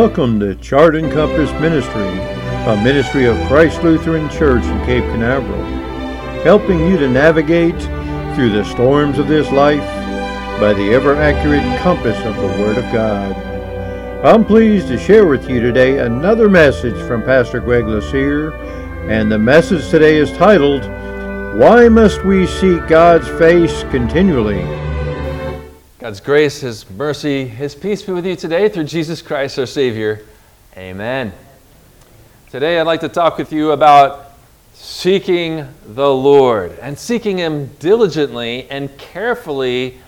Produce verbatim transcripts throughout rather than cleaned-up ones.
Welcome to Chart and Compass Ministry, a ministry of Christ Lutheran Church in Cape Canaveral, helping you to navigate through the storms of this life by the ever-accurate compass of the Word of God. I'm pleased to share with you today another message from Pastor Greg Lassere, and the message today is titled, Why Must We Seek God's Face Continually? God's grace, His mercy, His peace be with you today through Jesus Christ our Savior. Amen. Today I'd like to talk with you about seeking the Lord and seeking Him diligently and carefully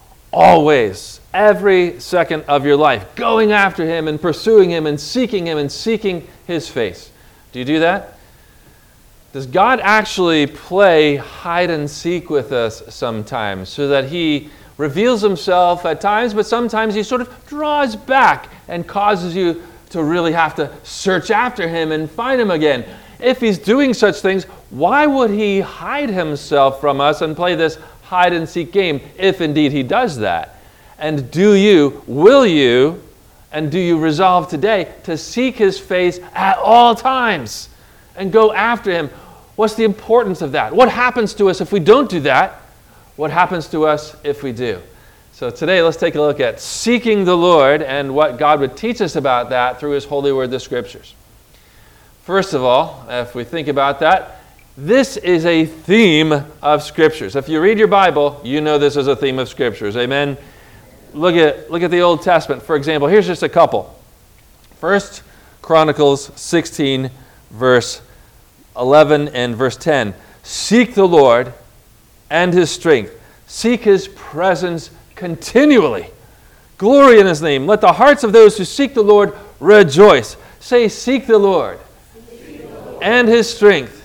always, every second of your life, going after Him and pursuing Him and seeking Him and seeking His face. Do you do that? Does God actually play hide and seek with us sometimes so that He reveals Himself at times, but sometimes He sort of draws back and causes you to really have to search after Him and find Him again? If He's doing such things, why would He hide Himself from us and play this hide and seek game if indeed He does that? And do you, will you, and do you resolve today to seek His face at all times and go after Him? What's the importance of that? What happens to us if we don't do that? What happens to us if we do? So today let's take a look at seeking the Lord and what God would teach us about that through His holy word, the Scriptures. First of all, if we think about that, this is a theme of Scriptures. If you read your Bible, you know this is a theme of Scriptures. Amen? Look at, look at the Old Testament. For example, here's just a couple. First Chronicles sixteen, verse eleven and verse ten. Seek the Lord and His strength. Seek His presence continually. Glory in His name. Let the hearts of those who seek the Lord rejoice. Say, seek the Lord, seek the Lord. And His strength.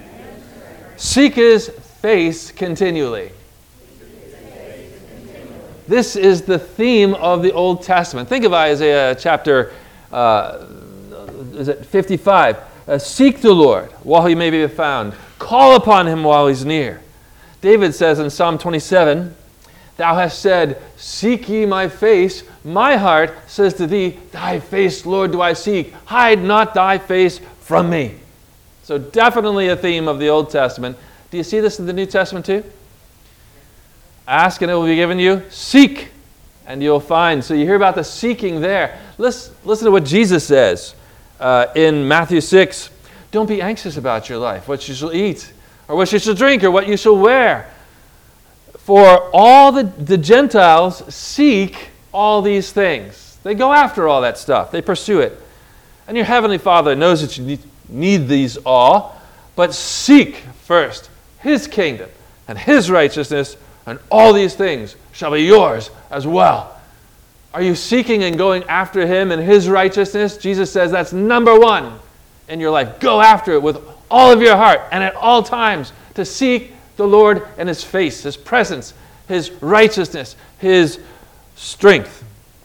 Seek His face continually. This is the theme of the Old Testament. Think of Isaiah chapter uh, is it fifty-five. Uh, seek the Lord while He may be found. Call upon Him while He's near. David says in Psalm twenty-seven, Thou hast said, Seek ye my face. My heart says to Thee, Thy face, Lord, do I seek. Hide not Thy face from me. So definitely a theme of the Old Testament. Do you see this in the New Testament too? Ask and it will be given you. Seek and you'll find. So you hear about the seeking there. Listen, listen to what Jesus says uh, in Matthew six. Don't be anxious about your life, what you shall eat, or what you shall drink, or what you shall wear. For all the, the Gentiles seek all these things. They go after all that stuff. They pursue it. And your Heavenly Father knows that you need, need these all, but seek first His kingdom and His righteousness, and all these things shall be yours as well. Are you seeking and going after Him and His righteousness? Jesus says that's number one in your life. Go after it with all of your heart and at all times, to seek the Lord and His face, His presence, His righteousness, His strength.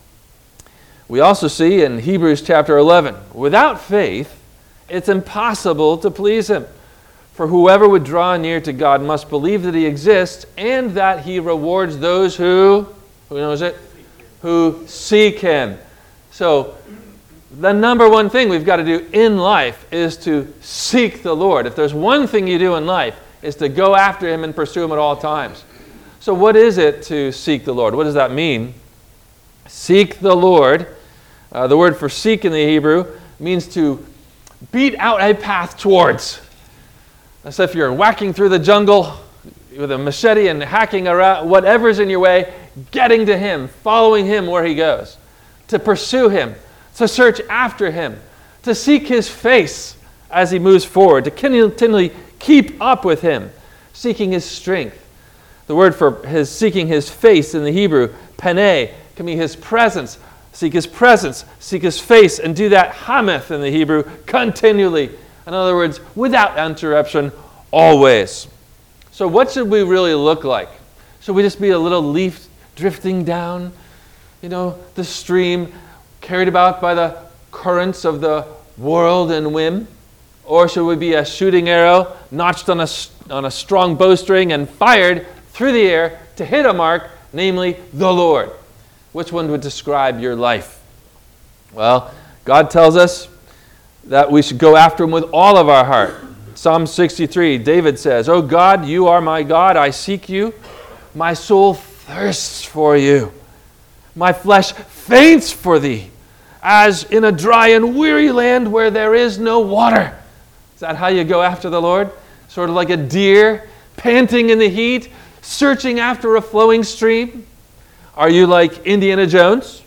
We also see in Hebrews chapter eleven, without faith, it's impossible to please Him. For whoever would draw near to God must believe that He exists and that He rewards those who, who knows it? Who seek Him. So, the number one thing we've got to do in life is to seek the Lord. If there's one thing you do in life, is to go after Him and pursue Him at all times. So what is it to seek the Lord? What does that mean? Seek the Lord. Uh, the word for seek in the Hebrew means to beat out a path towards. As if you're whacking through the jungle with a machete and hacking around whatever's in your way, getting to Him, following Him where He goes. To pursue Him. To search after Him, to seek His face as He moves forward, to continually keep up with Him, seeking His strength. The word for his seeking His face in the Hebrew, peneh, can mean His presence. Seek His presence, seek His face, and do that hameth in the Hebrew continually. In other words, without interruption, always. So what should we really look like? Should we just be a little leaf drifting down, you know, the stream, carried about by the currents of the world and whim? Or should we be a shooting arrow notched on a, on a strong bowstring and fired through the air to hit a mark, namely the Lord? Which one would describe your life? Well, God tells us that we should go after him with all of our heart. Psalm sixty-three, David says, "O God, you are my God, I seek you. My soul thirsts for you. My flesh faints for thee, as in a dry and weary land where there is no water." Is that how you go after the Lord? Sort of like a deer panting in the heat, searching after a flowing stream? Are you like Indiana Jones,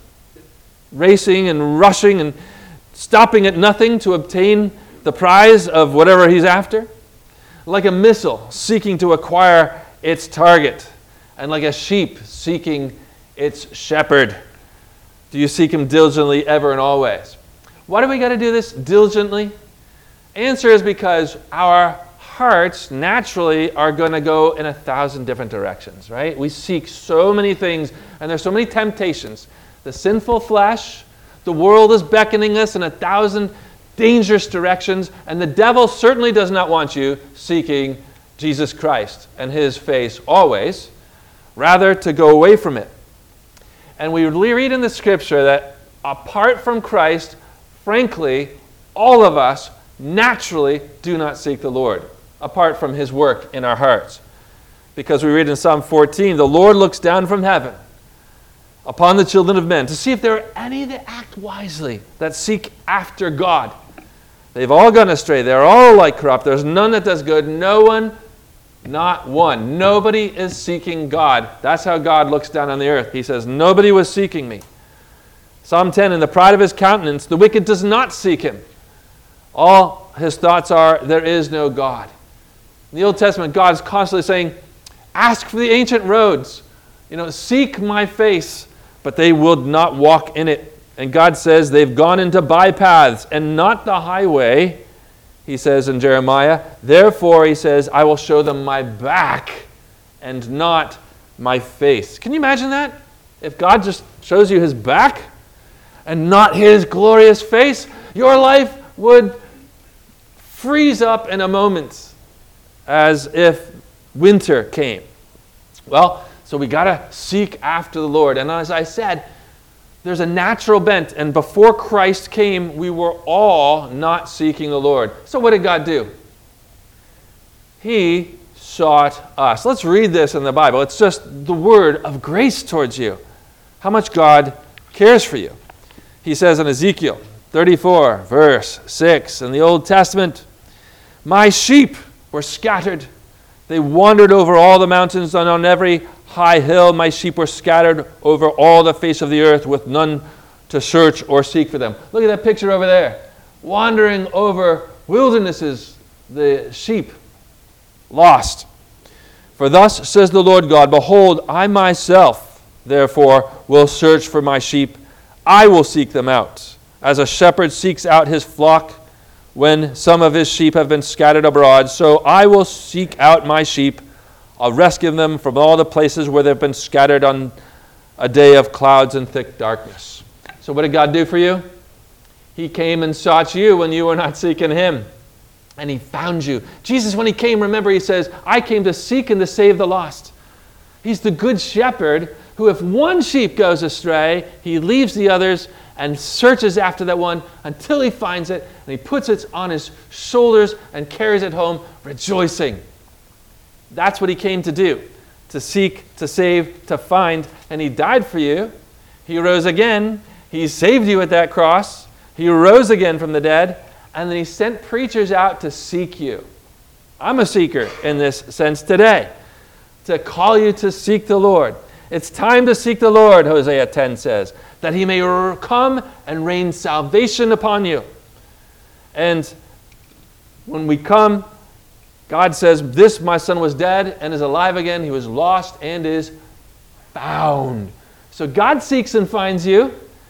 racing and rushing and stopping at nothing to obtain the prize of whatever he's after? Like a missile seeking to acquire its target, and like a sheep seeking its shepherd. Do you seek him diligently ever and always? Why do we got to do this diligently? Answer is because our hearts naturally are going to go in a thousand different directions, right? We seek so many things, and there's so many temptations. The sinful flesh, the world is beckoning us in a thousand dangerous directions, and the devil certainly does not want you seeking Jesus Christ and his face always, rather to go away from it. And we read in the scripture that apart from Christ, frankly, all of us naturally do not seek the Lord, apart from his work in our hearts. Because we read in Psalm fourteen, "The Lord looks down from heaven upon the children of men to see if there are any that act wisely, that seek after God. They've all gone astray. They're all like corrupt. There's none that does good. No one, not one." Nobody is seeking God. That's how God looks down on the earth. He says, nobody was seeking me. Psalm ten, "In the pride of his countenance, the wicked does not seek him. All his thoughts are, there is no God." In the Old Testament, God is constantly saying, ask for the ancient roads. You know, seek my face, but they will not walk in it. And God says they've gone into bypaths and not the highway. He says in Jeremiah, "Therefore," he says, "I will show them my back and not my face." Can you imagine that? If God just shows you his back and not his glorious face, your life would freeze up in a moment as if winter came. Well, so we got to seek after the Lord. And as I said, there's a natural bent. And before Christ came, we were all not seeking the Lord. So what did God do? He sought us. Let's read this in the Bible. It's just the word of grace towards you. How much God cares for you. He says in Ezekiel thirty-four, verse six, in the Old Testament, "My sheep were scattered. They wandered over all the mountains and on every high hill. My sheep were scattered over all the face of the earth, with none to search or seek for them." Look at that picture over there. Wandering over wildernesses, the sheep lost. "For thus says the Lord God, behold, I myself, therefore, will search for my sheep. I will seek them out, as a shepherd seeks out his flock when some of his sheep have been scattered abroad. So I will seek out my sheep. I'll rescue them from all the places where they've been scattered on a day of clouds and thick darkness." So what did God do for you? He came and sought you when you were not seeking him. And he found you. Jesus, when he came, remember, he says, "I came to seek and to save the lost." He's the good shepherd who, if one sheep goes astray, he leaves the others and searches after that one until he finds it, and he puts it on his shoulders and carries it home rejoicing. That's what he came to do, to seek, to save, to find, and he died for you. He rose again. He saved you at that cross. He rose again from the dead, and then he sent preachers out to seek you. I'm a seeker in this sense today, to call you to seek the Lord. It's time to seek the Lord, Hosea ten says, that he may come and rain salvation upon you. And when we come, God says, "This my son was dead and is alive again. He was lost and is found." So God seeks and finds you.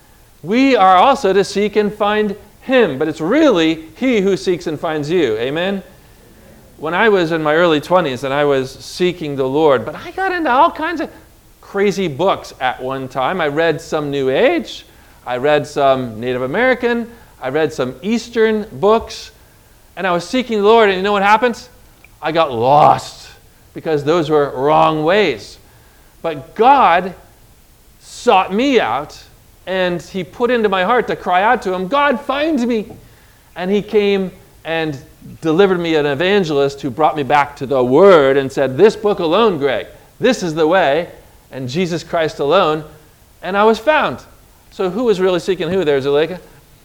We are also to seek and find him, but it's really he who seeks and finds you. Amen? When I was in my early twenties and I was seeking the Lord, but I got into all kinds of crazy books at one time. I read some New Age. I read some Native American. I read some Eastern books. And I was seeking the Lord, and you know what happens? I got lost because those were wrong ways. But God sought me out And he put into my heart to cry out to him, God, find me. And he came and delivered me an evangelist who brought me back to the Word and said, this book alone, Greg, this is the way, and Jesus Christ alone, and I was found. So who was really seeking who there, Zuleika?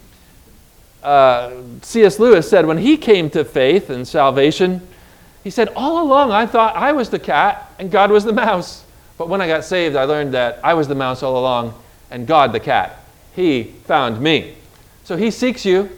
Uh, C S Lewis said when he came to faith and salvation, he said, all along I thought I was the cat and God was the mouse. But when I got saved, I learned that I was the mouse all along and God the cat. He found me. So he seeks you.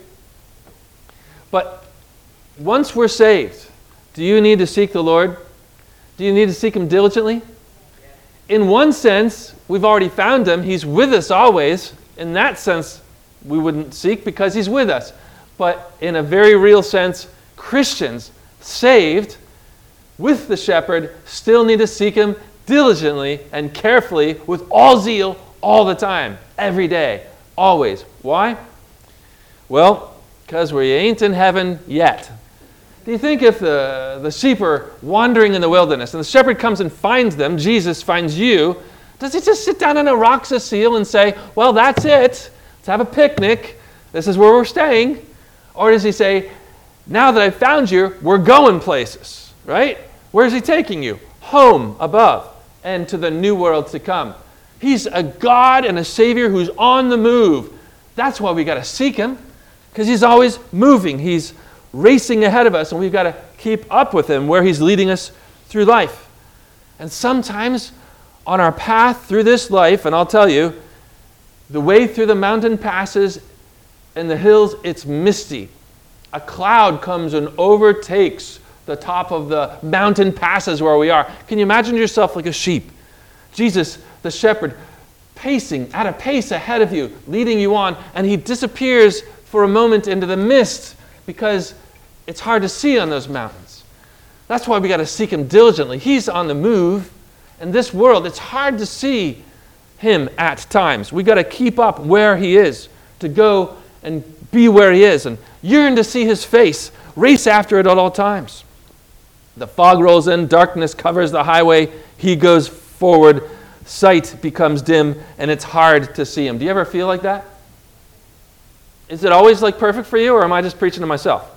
But once we're saved, do you need to seek the Lord? Do you need to seek Him diligently? In one sense, we've already found Him. He's with us always. In that sense, we wouldn't seek because He's with us. But in a very real sense, Christians saved with the shepherd still need to seek Him diligently and carefully with all zeal all the time, every day, always. Why? Well, because we ain't in heaven yet. Do you think if the, the sheep are wandering in the wilderness and the shepherd comes and finds them, Jesus finds you, does he just sit down on a rock seal and say, well, that's it, let's have a picnic, this is where we're staying? Or does he say, now that I've found you, we're going places, right? Where's he taking you? Home above and to the new world to come. He's a God and a Savior who's on the move. That's why we got to seek Him, because He's always moving. He's racing ahead of us, and we've got to keep up with Him where He's leading us through life. And sometimes on our path through this life, and I'll tell you, the way through the mountain passes and the hills, it's misty. A cloud comes and overtakes the top of the mountain passes where we are. Can you imagine yourself like a sheep? Jesus, the shepherd, pacing at a pace ahead of you, leading you on, and He disappears for a moment into the mist because it's hard to see on those mountains. That's why we got to seek Him diligently. He's on the move. In this world, it's hard to see Him at times. We got to keep up where He is, to go and be where He is, and yearn to see His face, race after it at all times. The fog rolls in, darkness covers the highway, He goes forward, sight becomes dim, and it's hard to see Him. Do you ever feel like that? Is it always like perfect for you, or am I just preaching to myself?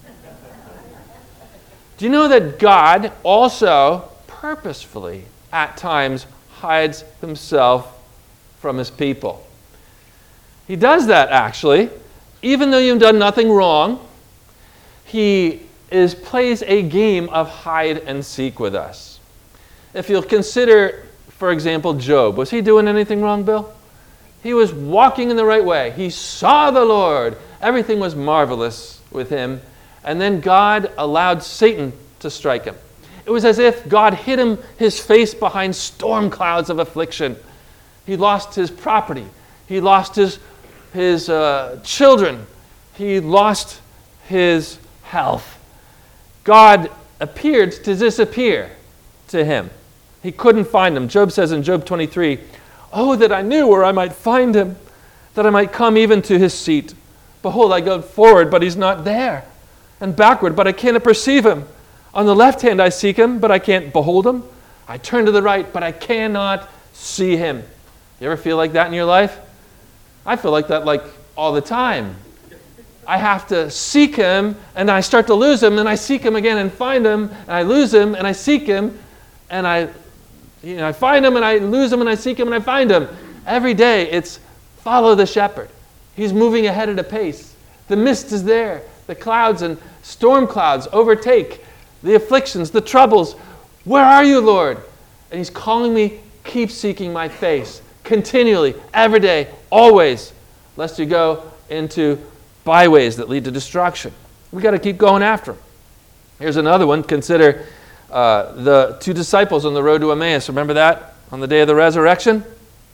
Do you know that God also purposefully at times hides Himself from His people? He does that actually. Even though you've done nothing wrong, He is plays a game of hide and seek with us. If you'll consider, for example, Job. Was he doing anything wrong, Bill? He was walking in the right way. He saw the Lord. Everything was marvelous with him. And then God allowed Satan to strike him. It was as if God hid him his face behind storm clouds of affliction. He lost his property. He lost his, his uh, children. He lost his health. God appeared to disappear to him. He couldn't find him. Job says in Job twenty-three, "Oh, that I knew where I might find him, that I might come even to his seat. Behold, I go forward, but he's not there, and backward, but I cannot perceive him. On the left hand I seek him, but I can't behold him. I turn to the right, but I cannot see him." You ever feel like that in your life? I feel like that like all the time. I have to seek him, and I start to lose him, and I seek him again and find him, and I lose him, and I seek him, and I, you know, I find him, and I lose him, and I seek him, and I find him. Every day it's follow the shepherd. He's moving ahead at a pace. The mist is there. The clouds and storm clouds overtake the afflictions, the troubles. Where are you, Lord? And he's calling me, keep seeking my face, continually, every day, always, lest you go into byways that lead to destruction. We got to keep going after him. Here's another one. Consider uh, the two disciples on the road to Emmaus. Remember that on the day of the resurrection?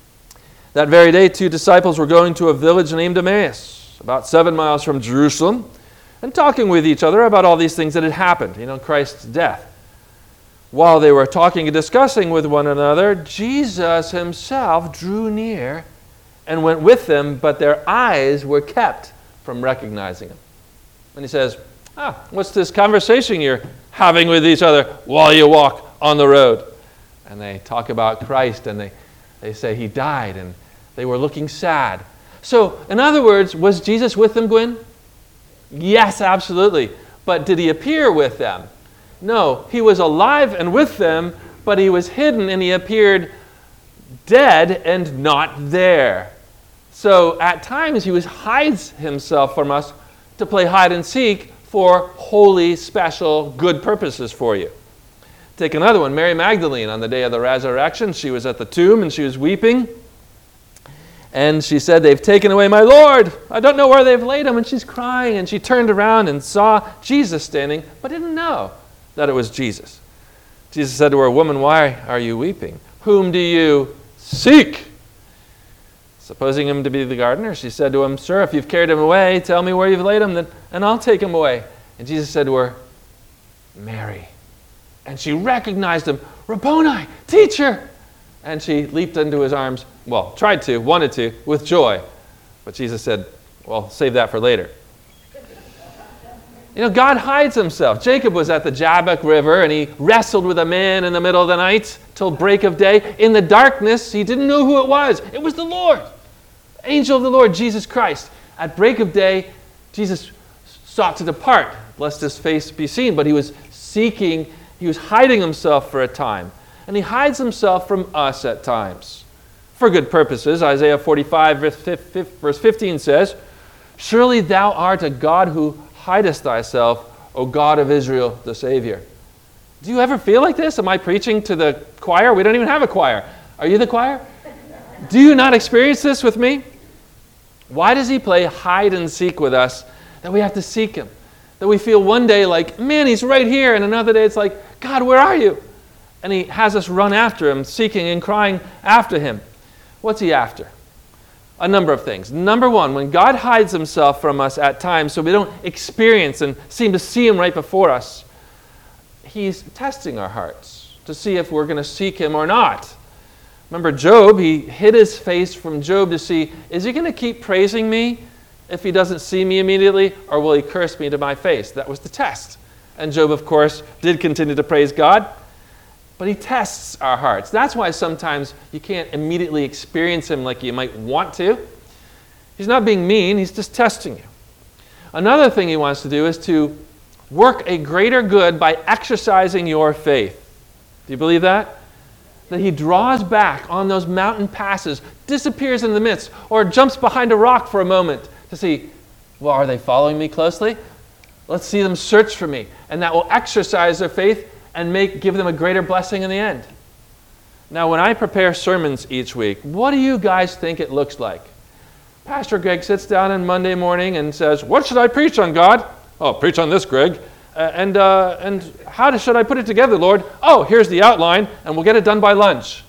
That very day, two disciples were going to a village named Emmaus, about seven miles from Jerusalem, and talking with each other about all these things that had happened, you know, Christ's death. While they were talking and discussing with one another, Jesus himself drew near and went with them, but their eyes were kept from recognizing him. And he says, ah, what's this conversation you're having with each other while you walk on the road? And they talk about Christ, and they, they say he died, and They were looking sad. So, in other words, was Jesus with them, Gwen? Yes, absolutely. But did he appear with them? No, he was alive and with them, but he was hidden and he appeared dead and not there. So at times he was hides himself from us to play hide and seek for holy, special, good purposes for you. Take another one, Mary Magdalene on the day of the resurrection. She was at the tomb and she was weeping. And she said, "They've taken away my Lord. I don't know where they've laid him." And she's crying, and she turned around and saw Jesus standing, but didn't know that it was Jesus. Jesus said to her, "Woman, why are you weeping? Whom do you seek?" Supposing him to be the gardener, she said to him, "Sir, if you've carried him away, tell me where you've laid him, then, and I'll take him away." And Jesus said to her, "Mary." And she recognized him, "Rabboni, teacher." And she leaped into his arms, well, tried to, wanted to, with joy. But Jesus said, well, save that for later. You know, God hides himself. Jacob was at the Jabbok River, and he wrestled with a man in the middle of the night till break of day. In the darkness, he didn't know who it was. It was the Lord, angel of the Lord, Jesus Christ. At break of day, Jesus sought to depart, lest his face be seen. But he was seeking, he was hiding himself for a time. And he hides himself from us at times. For good purposes. Isaiah forty-five, verse fifteen says, "Surely thou art a God who hidest thyself, O God of Israel, the Savior." Do you ever feel like this? Am I preaching to the choir? We don't even have a choir. Are you the choir? Do you not experience this with me? Why does he play hide and seek with us that we have to seek him? That we feel one day like, man, he's right here, and another day it's like, God, where are you? And he has us run after him, seeking and crying after him. What's he after? A number of things. Number one, when God hides himself from us at times so we don't experience and seem to see him right before us, he's testing our hearts to see if we're going to seek him or not. Remember Job, he hid his face from Job to see, is he going to keep praising me if he doesn't see me immediately, or will he curse me to my face? That was the test. And Job, of course, did continue to praise God. But he tests our hearts. That's why sometimes you can't immediately experience him like you might want to. He's not being mean, he's just testing you. Another thing he wants to do is to work a greater good by exercising your faith. Do you believe that? That he draws back on those mountain passes, disappears in the midst, or jumps behind a rock for a moment to see, well, are they following me closely? Let's see them search for me. And that will exercise their faith and make give them a greater blessing in the end. Now, when I prepare sermons each week, what do you guys think it looks like? Pastor Greg sits down on Monday morning and says, "What should I preach on, God?" "Oh, preach on this, Greg." Uh, and uh, and how should I put it together, Lord? "Oh, here's the outline, and we'll get it done by lunch."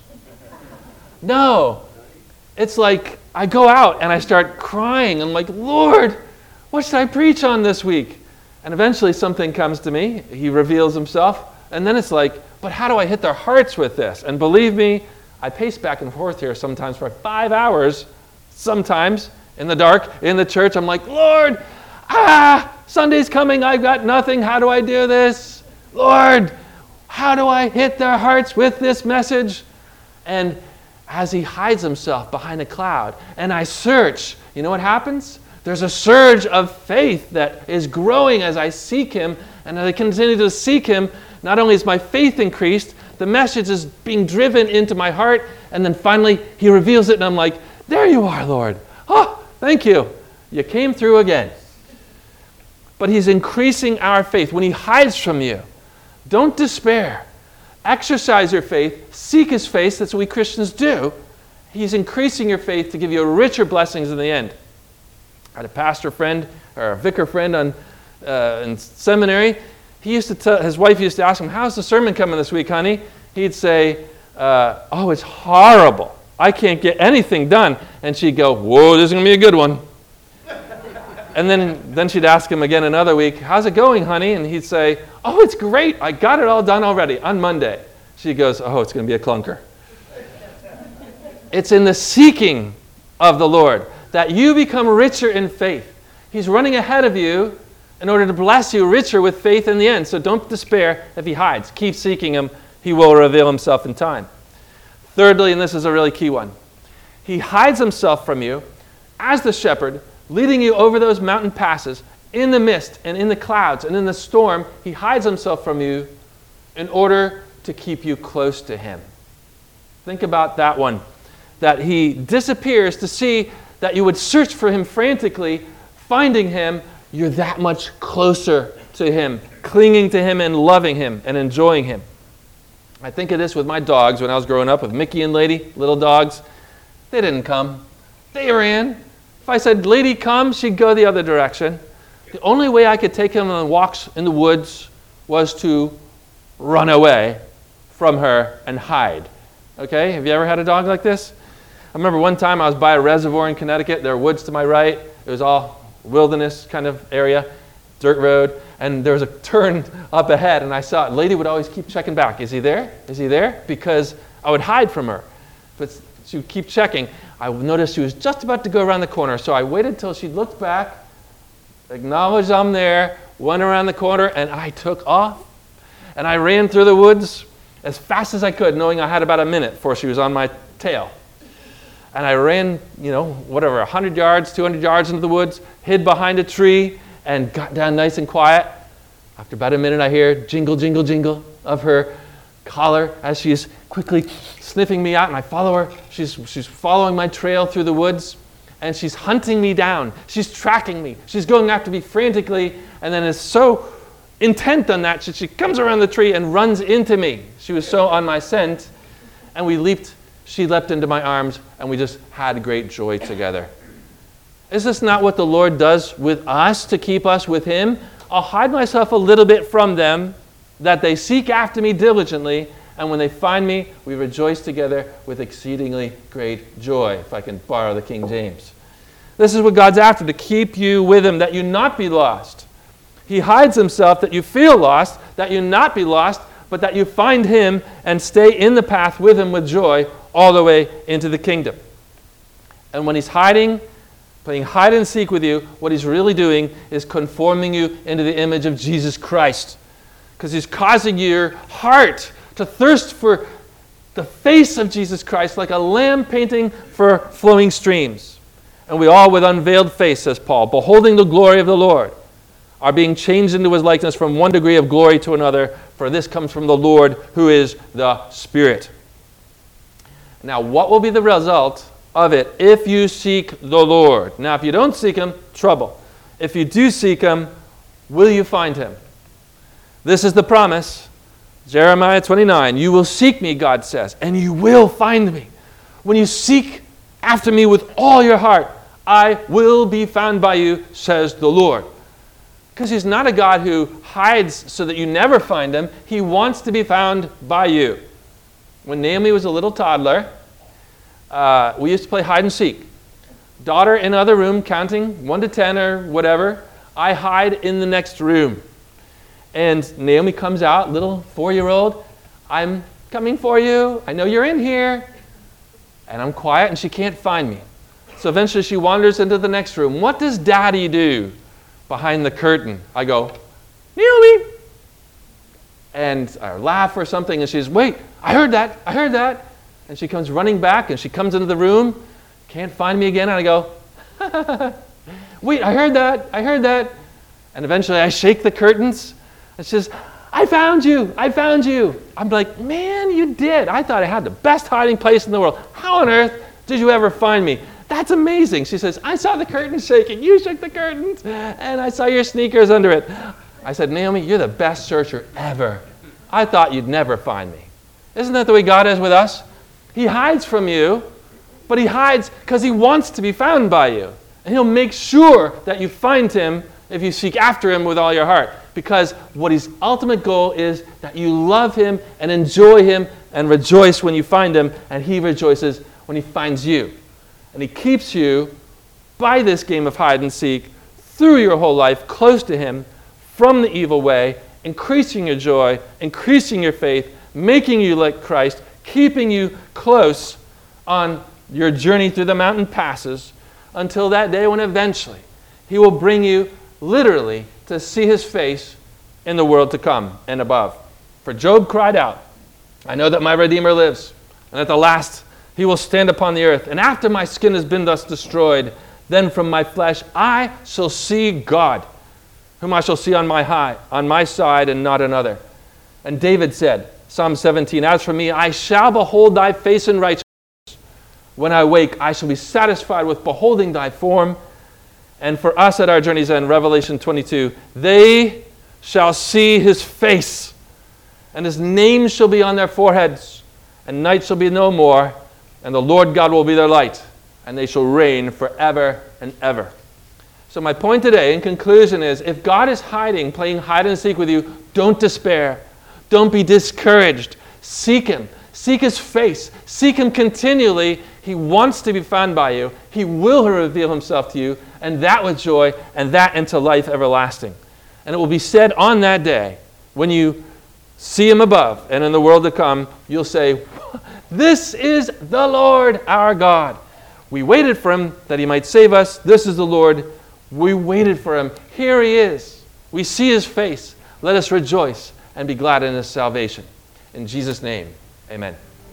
No. It's like I go out and I start crying. I'm like, "Lord, what should I preach on this week?" And eventually something comes to me. He reveals himself. And then it's like, but how do I hit their hearts with this? And believe me, I pace back and forth here sometimes for five hours, sometimes in the dark, in the church. I'm like, Lord, ah, Sunday's coming, I've got nothing. How do I do this? Lord, how do I hit their hearts with this message? And as he hides himself behind a cloud, and I search, you know what happens? There's a surge of faith that is growing as I seek him, and as I continue to seek him, not only is my faith increased, the message is being driven into my heart, and then finally he reveals it, and I'm like, there you are, Lord. Oh, thank you. You came through again. But he's increasing our faith. When he hides from you, don't despair. Exercise your faith. Seek his face. That's what we Christians do. He's increasing your faith to give you richer blessings in the end. I had a pastor friend, or a vicar friend on, uh, in seminary. He used to tell, his wife used to ask him, "How's the sermon coming this week, honey?" He'd say, uh, "Oh, it's horrible. I can't get anything done." And she'd go, "Whoa, this is going to be a good one." And then, then she'd ask him again another week, "How's it going, honey?" And he'd say, "Oh, it's great. I got it all done already on Monday." She goes, "Oh, it's going to be a clunker." It's in the seeking of the Lord that you become richer in faith. He's running ahead of you in order to bless you richer with faith in the end. So don't despair if he hides. Keep seeking him. He will reveal himself in time. Thirdly, and this is a really key one, He hides himself from you as the shepherd, leading you over those mountain passes in the mist and in the clouds and in the storm. He hides himself from you in order to keep you close to him. Think about that one. That he disappears to see that you would search for him frantically. Finding him, you're that much closer to him, clinging to him and loving him and enjoying him. I think of this with my dogs when I was growing up with Mickey and Lady, little dogs. They didn't come. They ran. If I said, Lady, come, she'd go the other direction. The only way I could take him on walks in the woods was to run away from her and hide. Okay? Have you ever had a dog like this? I remember one time I was by a reservoir in Connecticut. There were woods to my right. It was all wilderness kind of area, dirt road. And there was a turn up ahead, and I saw it. Lady would always keep checking back. Is he there? Is he there? Because I would hide from her. But she would keep checking. I noticed she was just about to go around the corner, so I waited till she looked back, acknowledged I'm there, went around the corner, and I took off. And I ran through the woods as fast as I could, knowing I had about a minute before she was on my tail. And I ran, you know, whatever, one hundred yards, two hundred yards into the woods, hid behind a tree, and got down nice and quiet. After about a minute, I hear jingle, jingle, jingle of her collar as she's quickly sniffing me out, and I follow her. She's, she's following my trail through the woods, and she's hunting me down. She's tracking me. She's going after me frantically, and then is so intent on that, she, she comes around the tree and runs into me. She was so on my scent, and we leaped. She leapt into my arms, and we just had great joy together. Is this not what the Lord does with us to keep us with him? I'll hide myself a little bit from them, that they seek after me diligently, and when they find me, we rejoice together with exceedingly great joy, if I can borrow the King James. This is what God's after, to keep you with him, that you not be lost. He hides himself that you feel lost, that you not be lost, but that you find him and stay in the path with him with joy all the way into the kingdom. And when he's hiding, playing hide and seek with you, what he's really doing is conforming you into the image of Jesus Christ. Because he's causing your heart to thirst for the face of Jesus Christ like a lamb painting for flowing streams. And we all with unveiled face, says Paul, beholding the glory of the Lord, are being changed into his likeness from one degree of glory to another, for this comes from the Lord, who is the Spirit. Now, what will be the result of it if you seek the Lord? Now, if you don't seek him, trouble. If you do seek him, will you find him? This is the promise. Jeremiah twenty-nine, you will seek me, God says, and you will find me. When you seek after me with all your heart, I will be found by you, says the Lord. Because he's not a God who hides so that you never find him. He wants to be found by you. When Naomi was a little toddler, uh, we used to play hide and seek. Daughter in other room, counting one to ten or whatever. I hide in the next room. And Naomi comes out, little four-year-old. I'm coming for you. I know you're in here. And I'm quiet, and she can't find me. So eventually she wanders into the next room. What does Daddy do behind the curtain? I go, Naomi! And I laugh or something, and she's, wait, I heard that, I heard that. And she comes running back, and she comes into the room, can't find me again, and I go, wait, I heard that, I heard that. And eventually I shake the curtains, and she says, I found you, I found you. I'm like, man, you did. I thought I had the best hiding place in the world. How on earth did you ever find me? That's amazing. She says, I saw the curtains shaking. You shook the curtains, and I saw your sneakers under it. I said, Naomi, you're the best searcher ever. I thought you'd never find me. Isn't that the way God is with us? He hides from you, but he hides because he wants to be found by you. And he'll make sure that you find him if you seek after him with all your heart. Because what his ultimate goal is that you love him and enjoy him and rejoice when you find him, and he rejoices when he finds you. And he keeps you by this game of hide and seek through your whole life close to him from the evil way, increasing your joy, increasing your faith, making you like Christ, keeping you close on your journey through the mountain passes until that day when eventually he will bring you literally to see his face in the world to come and above. For Job cried out, I know that my Redeemer lives, and at the last he will stand upon the earth. And after my skin has been thus destroyed, then from my flesh I shall see God, whom I shall see on my high, on my side and not another. And David said, Psalm seventeen, as for me, I shall behold thy face in righteousness. When I wake, I shall be satisfied with beholding thy form. And for us at our journey's end, Revelation twenty-two, they shall see his face, and his name shall be on their foreheads, and night shall be no more, and the Lord God will be their light, and they shall reign forever and ever. So my point today, in conclusion, is if God is hiding, playing hide and seek with you, don't despair. Don't be discouraged. Seek him. Seek his face. Seek him continually. He wants to be found by you. He will reveal himself to you, and that with joy, and that into life everlasting. And it will be said on that day, when you see him above and in the world to come, you'll say, this is the Lord our God. We waited for him that he might save us. This is the Lord. We waited for him. Here he is. We see his face. Let us rejoice and be glad in his salvation. In Jesus' name, amen.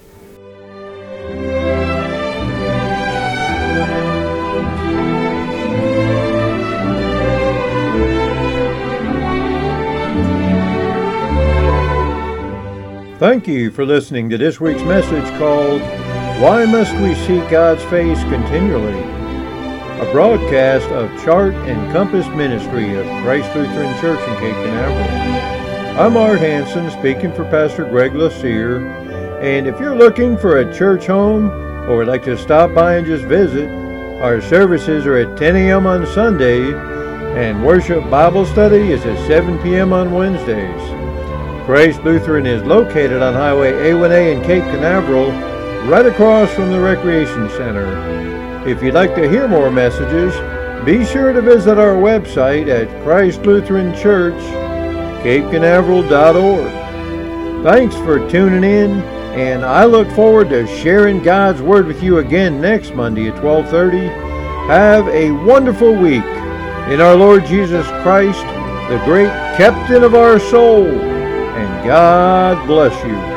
Thank you for listening to this week's message called, Why Must We Seek God's Face Continually? A broadcast of Chart and Compass Ministry of Christ Lutheran Church in Cape Canaveral. I'm Art Hanson, speaking for Pastor Greg LaCere, and if you're looking for a church home or would like to stop by and just visit, our services are at ten a.m. on Sunday, and worship Bible study is at seven p.m. on Wednesdays. Christ Lutheran is located on Highway A one A in Cape Canaveral, right across from the Recreation Center. If you'd like to hear more messages, be sure to visit our website at Christ Lutheran Church, cape canaveral dot org. Thanks for tuning in, and I look forward to sharing God's Word with you again next Monday at twelve thirty. Have a wonderful week in our Lord Jesus Christ, the great captain of our soul, and God bless you.